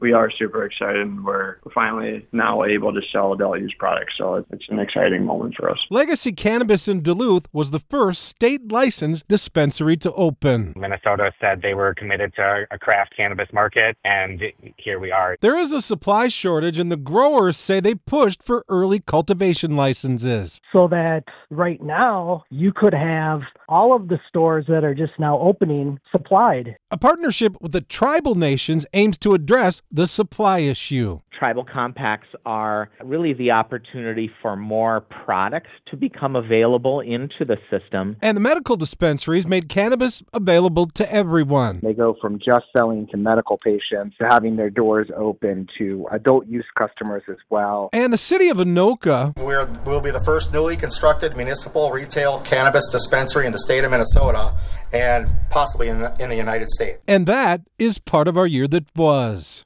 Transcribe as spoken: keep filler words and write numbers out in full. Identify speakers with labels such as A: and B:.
A: we are super excited, and we're finally now able to sell adult use products. So it's an exciting moment for us.
B: Legacy Cannabis in Duluth was the first state-licensed dispensary to open.
C: Minnesota said they were committed to a craft cannabis market, and here we are.
B: There is a supply shortage, and the growers say they pushed for early cultivation licenses.
D: So that right now you could have all of the stores that are just now opening supplied.
B: A partnership with the tribal nations aims to address the supply issue.
E: Tribal compacts are really the opportunity for more products to become available into the system.
B: And the medical dispensaries made cannabis available to everyone.
F: They go from just selling to medical patients to having their doors open to adult use customers as well.
B: And the city of Anoka
G: We're, we'll be the first newly constructed municipal retail cannabis dispensary in the state of Minnesota and possibly in the, in the United States.
B: And that is part of our year that was.